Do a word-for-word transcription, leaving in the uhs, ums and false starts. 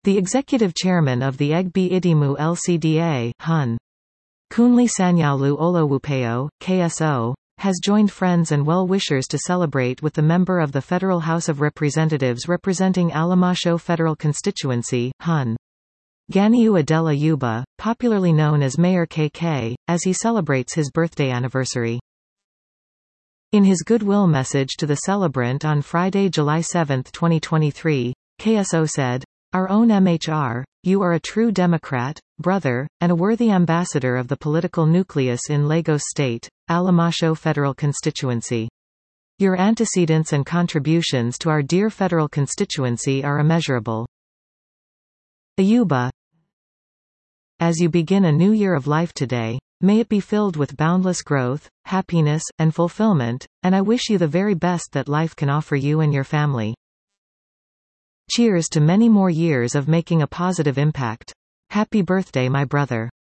The executive chairman of the Egbe Idimu L C D A Hun. Kunli Sanyalu Olowupeo, K S O, has joined friends and well-wishers to celebrate with the member of the Federal House of Representatives representing Alamasho Federal Constituency, Hun. Ganiu Adela Yuba, popularly known as Mayor K K, as he celebrates his birthday anniversary. In his goodwill message to the celebrant on Friday, July seventh, twenty twenty-three, K S O said, "Our own M H R, you are a true Democrat, brother, and a worthy ambassador of the political nucleus in Lagos State, Alamasho Federal Constituency. Your antecedents and contributions to our dear federal constituency are immeasurable. Ayuba, as you begin a new year of life today, may it be filled with boundless growth, happiness, and fulfillment, and I wish you the very best that life can offer you and your family. Cheers to many more years of making a positive impact. Happy birthday, my brother."